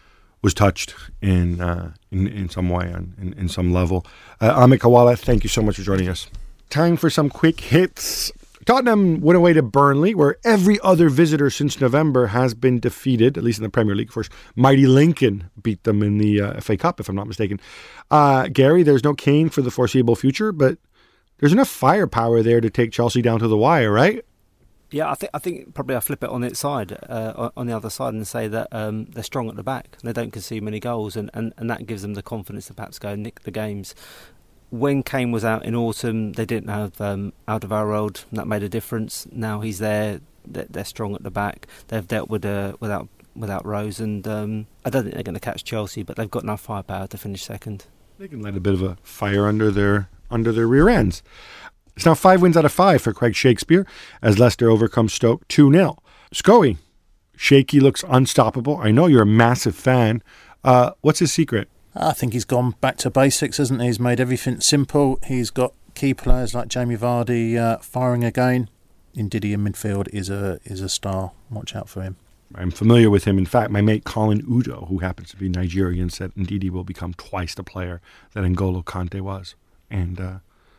touched in some way, in some level. Amit Kawala, thank you so much for joining us. Time for some quick hits. Tottenham went away to Burnley, where every other visitor since November has been defeated, at least in the Premier League. First, mighty Lincoln beat them in the FA Cup, if I'm not mistaken. Gary, there's no Kane for the foreseeable future, but there's enough firepower there to take Chelsea down to the wire, right? Yeah, I think probably I'll flip it on its side, on the other side, and say that they're strong at the back. They don't concede many goals, and that gives them the confidence to perhaps go and nick the games. When Kane was out in autumn, they didn't have Alderweireld, and that made a difference. Now he's there; they're strong at the back. They've dealt with without Rose, and I don't think they're going to catch Chelsea, but they've got enough firepower to finish second. They can light a bit of a fire under their rear ends. It's now 5 wins out of 5 for Craig Shakespeare as Leicester overcomes Stoke 2-0. Scoey, Shaky looks unstoppable. I know you're a massive fan. What's his secret? I think he's gone back to basics, hasn't he? He's made everything simple. He's got key players like Jamie Vardy firing again. Ndidi in midfield is a star. Watch out for him. I'm familiar with him. In fact, my mate Colin Udo, who happens to be Nigerian, said Ndidi will become twice the player that N'Golo Kante was. And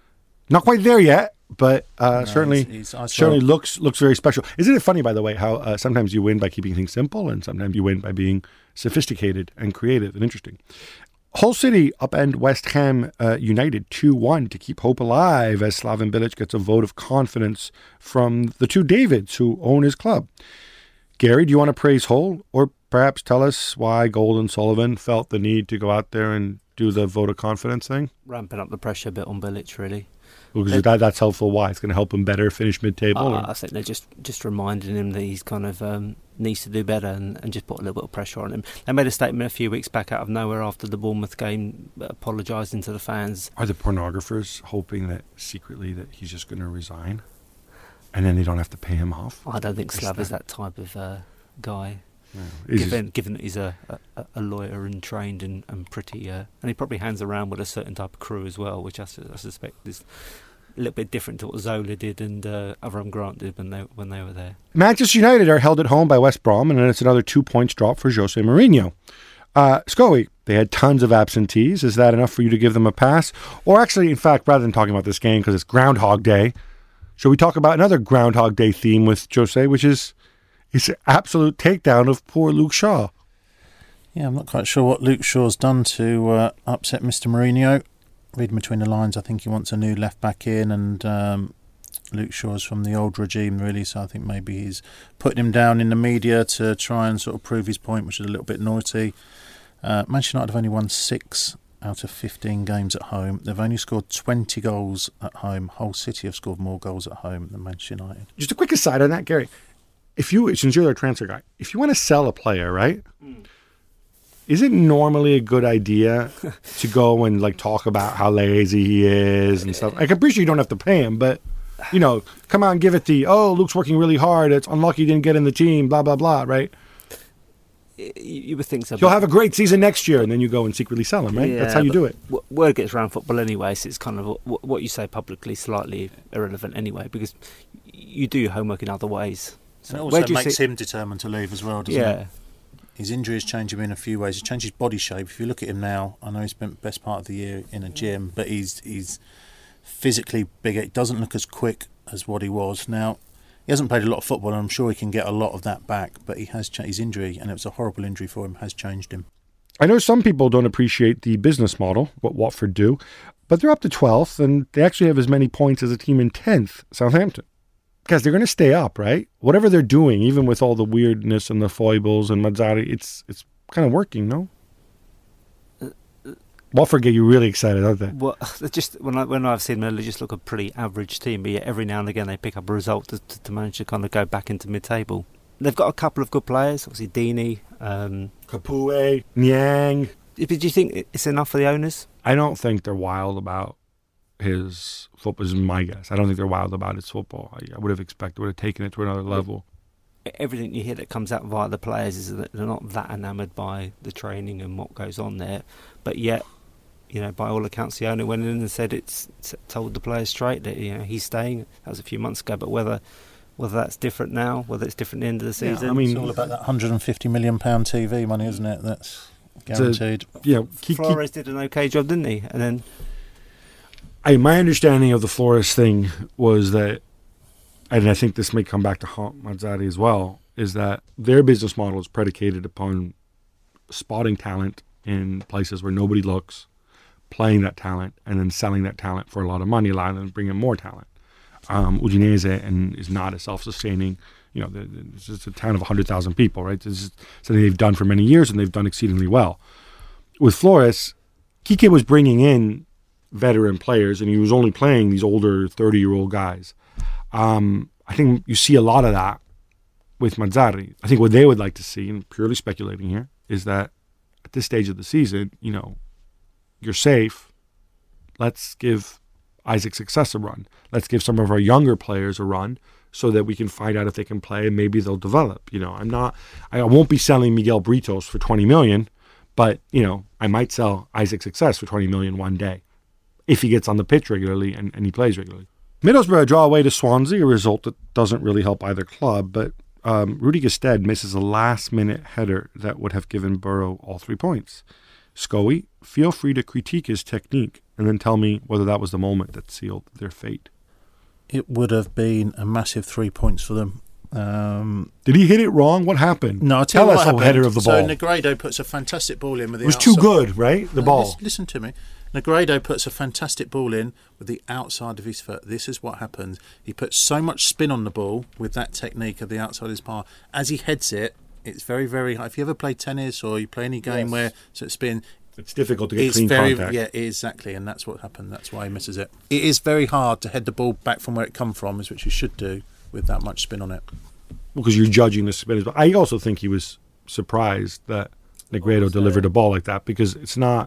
not quite there yet, but certainly looks very special. Isn't it funny, by the way, how sometimes you win by keeping things simple and sometimes you win by being sophisticated and creative and interesting. Hull City upend West Ham United 2-1 to keep hope alive as Slaven Bilic gets a vote of confidence from the two Davids who own his club. Gary, do you want to praise Hull, or perhaps tell us why Gold and Sullivan felt the need to go out there and do the vote of confidence thing? Ramping up the pressure a bit on Bilic, really. Because that's helpful. Why? It's going to help him better finish mid-table? I think they're just reminding him that he's kind of needs to do better and just put a little bit of pressure on him. They made a statement a few weeks back out of nowhere after the Bournemouth game, apologising to the fans. Are the pornographers hoping that secretly that he's just going to resign and then they don't have to pay him off? I don't think Slav is that type of guy. No. Given that he's a lawyer and trained and pretty, and he probably hangs around with a certain type of crew as well, which I suspect is a little bit different to what Zola did and Avram Grant did when they were there. Manchester United are held at home by West Brom, and then it's another 2 points drop for Jose Mourinho. Scully, they had tons of absentees. Is that enough for you to give them a pass? Or actually, in fact, rather than talking about this game because it's Groundhog Day, should we talk about another Groundhog Day theme with Jose, which is his absolute takedown of poor Luke Shaw? Yeah, I'm not quite sure what Luke Shaw's done to upset Mr. Mourinho. Reading between the lines, I think he wants a new left back in, and Luke Shaw's from the old regime, really, so I think maybe he's putting him down in the media to try and sort of prove his point, which is a little bit naughty. Manchester United have only won 6 out of 15 games at home. They've only scored 20 goals at home. Hull City have scored more goals at home than Manchester United. Just a quick aside on that, Gary. Since you're a transfer guy, if you want to sell a player, right? Is it normally a good idea to go and talk about how lazy he is and stuff? I can appreciate you don't have to pay him, but come on, give it Luke's working really hard. It's unlucky he didn't get in the team. Blah blah blah. Right? You would think so. He'll have a great season next year, and then you go and secretly sell him. Right? Yeah, that's how you do it. Word gets around football anyway, so it's kind of what you say publicly slightly irrelevant anyway, because you do your homework in other ways. So it also makes him determined to leave as well, doesn't it? Yeah. His injury has changed him in a few ways. He's changed his body shape. If you look at him now, I know he spent the best part of the year in a gym, but he's physically bigger. He doesn't look as quick as what he was. Now, he hasn't played a lot of football, and I'm sure he can get a lot of that back, but he has his injury, and it was a horrible injury for him, has changed him. I know some people don't appreciate the business model, what Watford do, but they're up to 12th, and they actually have as many points as a team in 10th, Southampton. Because they're going to stay up, right? Whatever they're doing, even with all the weirdness and the foibles and Mazzari, it's kind of working, no? Watford get you really excited, don't they? Well, just when I've seen them, they just look a pretty average team, but yet every now and again they pick up a result to manage to kind of go back into mid-table. They've got a couple of good players, obviously Deeney, Capoue, Niang. Do you think it's enough for the owners? I don't think they're wild about his football, is my guess. I don't think they're wild about his football. I would have taken it to another level. Everything you hear that comes out via the players is that they're not that enamoured by the training and what goes on there. But yet, by all accounts, the owner went in and said told the players straight that he's staying. That was a few months ago. But whether Whether that's different now, whether it's different at the end of the season. I mean, it's all about that £150 million TV money, isn't it? That's guaranteed. Flores did an okay job, didn't he? And then, my understanding of the Flores thing was that, and I think this may come back to haunt Mazzarri as well, is that their business model is predicated upon spotting talent in places where nobody looks, playing that talent, and then selling that talent for a lot of money, allowing them to bring in more talent. Udinese is not a self-sustaining, it's just a town of 100,000 people, right? This is something they've done for many years, and they've done exceedingly well. With Flores, Quique was bringing in veteran players, and he was only playing these older 30-year-old guys. I think you see a lot of that with Mazzarri. I think what they would like to see, and purely speculating here, is that at this stage of the season, you're safe. Let's give Isaac Success a run. Let's give some of our younger players a run so that we can find out if they can play and maybe they'll develop. I won't be selling Miguel Britos for 20 million, but I might sell Isaac Success for 20 million one day if he gets on the pitch regularly and he plays regularly. Middlesbrough draw away to Swansea, a result that doesn't really help either club, but Rudy Gestede misses a last-minute header that would have given Borough all 3 points. Scully, feel free to critique his technique and then tell me whether that was the moment that sealed their fate. It would have been a massive 3 points for them. Did he hit it wrong? What happened? No, I'll tell you what happened. Header of the ball. So Negredo puts a fantastic ball in with the outside. It was too good, right? The ball. Listen to me. Negredo puts a fantastic ball in with the outside of his foot. This is what happens. He puts so much spin on the ball with that technique of the outside of his palm. As he heads it, it's very, very high. If you ever play tennis or you play any game where it's spin, it's difficult to get clean contact. Yeah, exactly, and that's what happened. That's why he misses it. It is very hard to head the ball back from where it come from, which you should do with that much spin on it. Because you're judging the spin. But I also think he was surprised that Negredo delivered a ball like that, because it's not.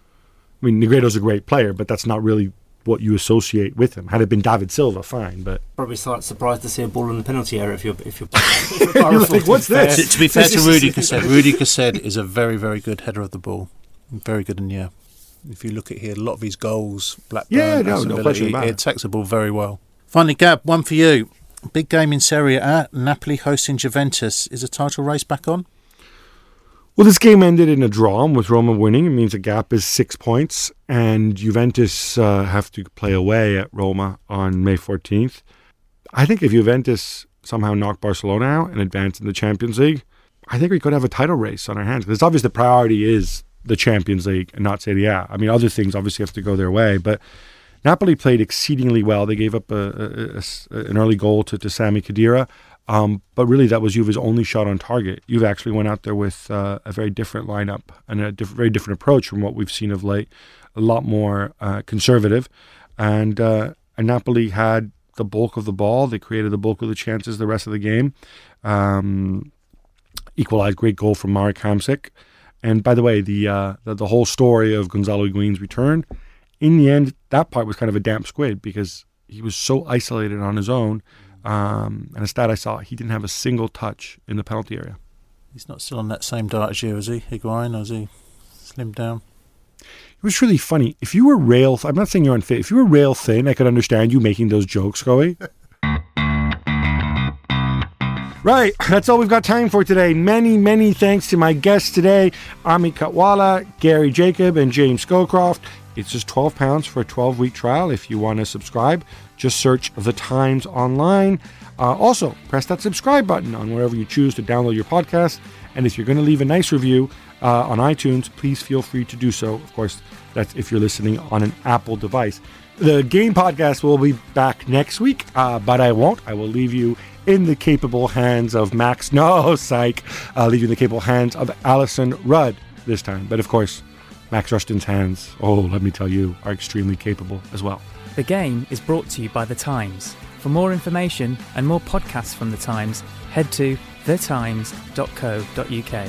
I mean, Negredo's a great player, but that's not really what you associate with him. Had it been David Silva, fine, but probably surprised to see a ball in the penalty area if you're you're like, what's this? To be fair to Rudy Gestede is a very, very good header of the ball. Very good in the air. If you look at here, a lot of his goals, Blackburn, no question about it attacks the ball very well. Finally, Gab, one for you. Big game in Serie A. Napoli hosting Juventus. Is a title race back on? Well, this game ended in a draw with Roma winning. It means the gap is 6 points, and Juventus have to play away at Roma on May 14th. I think if Juventus somehow knock Barcelona out and advance in the Champions League, I think we could have a title race on our hands. Because obviously the priority is the Champions League and not Serie A. I mean, other things obviously have to go their way, but Napoli played exceedingly well. They gave up an early goal to Sami Khedira. But really, that was Juve's only shot on target. Juve actually went out there with a very different lineup and a very different approach from what we've seen of late. A lot more conservative. And Napoli had the bulk of the ball. They created the bulk of the chances the rest of the game. Equalized, great goal from Marek Hamsik. And by the way, the whole story of Gonzalo Higuain's return, in the end, that part was kind of a damp squid because he was so isolated on his own. And a stat I saw, he didn't have a single touch in the penalty area. He's not still on that same diet as you, is he, Higuain, or is he slimmed down? It was really funny. If you were I'm not saying you're unfit. If you were rail thin, I could understand you making those jokes, Scully. Right, that's all we've got time for today. Many, many thanks to my guests today, Amit Katwala, Gary Jacob, and James Scowcroft. It's just £12 for a 12-week trial. If you want to subscribe, just search The Times online. Also, press that subscribe button on wherever you choose to download your podcast. And if you're going to leave a nice review on iTunes, please feel free to do so. Of course, that's if you're listening on an Apple device. The Game Podcast will be back next week, but I won't. I will leave you in the capable hands of Max. No, psych. I'll leave you in the capable hands of Alison Rudd this time. But of course, Max Rushton's hands, let me tell you, are extremely capable as well. The Game is brought to you by The Times. For more information and more podcasts from The Times, head to thetimes.co.uk.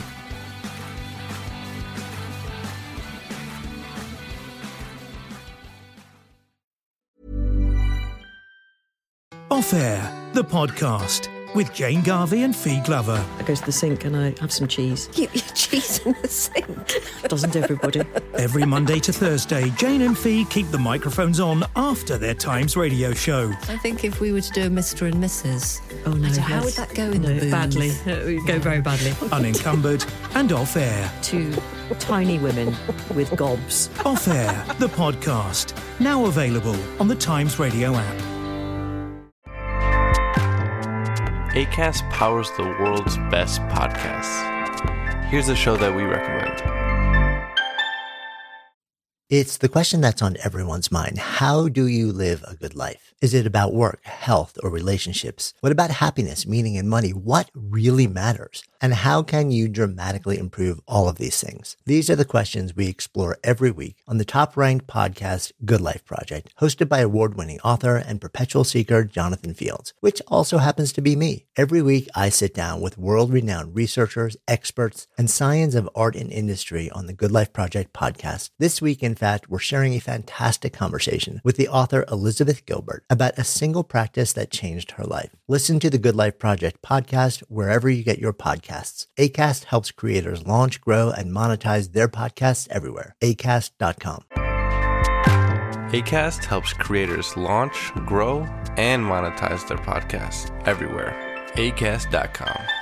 Off Air, the podcast, with Jane Garvey and Fee Glover. I go to the sink and I have some cheese. Keep your cheese in the sink. Doesn't everybody? Every Monday to Thursday, Jane and Fee keep the microphones on after their Times radio show. I think if we were to do a Mr. and Mrs. Oh no, how would that go in the booth? Badly. It would go very badly. Unencumbered and off air. Two tiny women with gobs. Off Air, the podcast. Now available on the Times Radio app. Acast powers the world's best podcasts. Here's a show that we recommend. It's the question that's on everyone's mind. How do you live a good life? Is it about work, health, or relationships? What about happiness, meaning, and money? What really matters? And how can you dramatically improve all of these things? These are the questions we explore every week on the top-ranked podcast, Good Life Project, hosted by award-winning author and perpetual seeker Jonathan Fields, which also happens to be me. Every week, I sit down with world-renowned researchers, experts, and science of art and industry on the Good Life Project podcast. This week, in fact, we're sharing a fantastic conversation with the author Elizabeth Gilbert about a single practice that changed her life. Listen to the Good Life Project podcast wherever you get your podcasts. Acast helps creators launch, grow, and monetize their podcasts everywhere. Acast.com. Acast helps creators launch, grow, and monetize their podcasts everywhere. Acast.com.